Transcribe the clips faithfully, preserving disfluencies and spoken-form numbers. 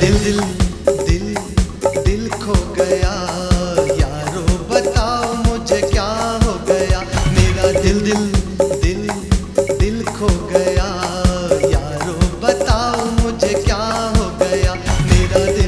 दिल दिल दिल दिल खो गया, यारो बताओ मुझे क्या हो गया। मेरा दिल दिल दिल दिल खो गया, यारो बताओ मुझे क्या हो गया। मेरा दिल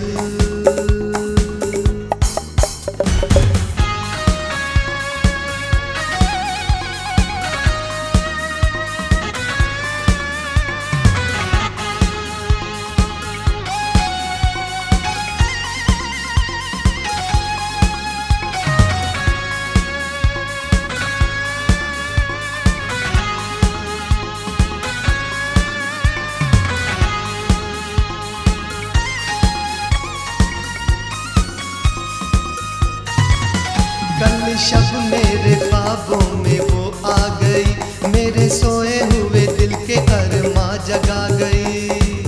कल शब मेरे ख्वाबों में वो आ गई, मेरे सोए हुए दिल के अरमा जगा गई।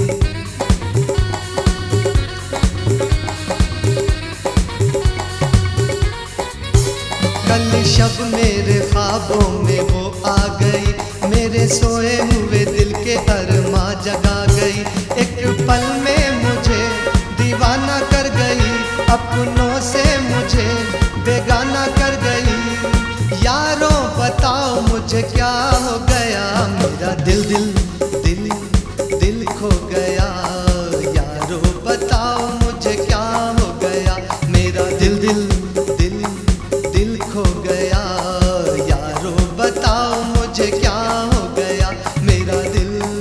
कल शब मेरे ख्वाबों में वो आ गई, मेरे सोए हुए दिल के अरमा जगा गई। एक पल में मुझे दीवाना कर गई, अपनों से मुझे बेगाना कर गई। यारो बताओ मुझे क्या हो गया। मेरा दिल दिल दिल दिल खो गया, यारो बताओ मुझे क्या हो गया। मेरा दिल दिल दिल दिल खो गया, यारो बताओ मुझे क्या हो गया। मेरा दिल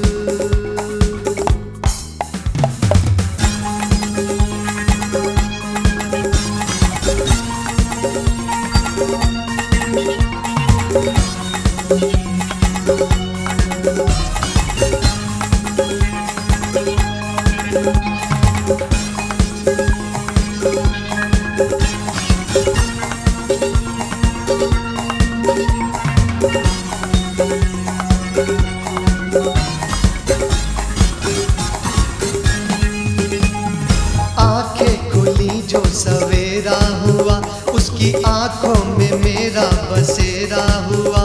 आंखें खुली जो सवेरा हुआ, उसकी आंखों में मेरा बसेरा हुआ।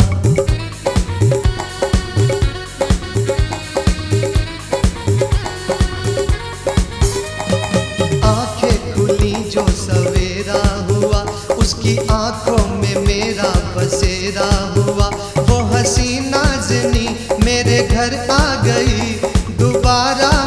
आंखें खुली जो सवेरा हुआ, उसकी आंखों में मेरा बसेरा हुआ। वो हसीना ज़नी मेरे घर आ गई, दोबारा